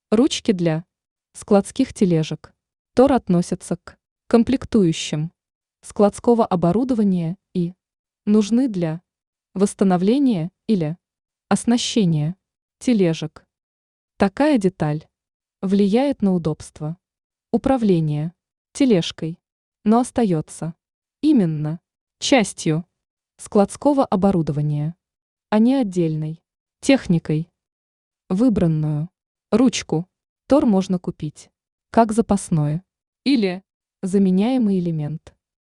Ручки для складских тележек. Тор относятся к комплектующим складского оборудования и нужны для восстановления или оснащения тележек. Такая деталь влияет на удобство управления тележкой, но остается именно частью складского оборудования, а не отдельной техникой. Выбранную ручку Тор можно купить как запасное или заменяемый элемент.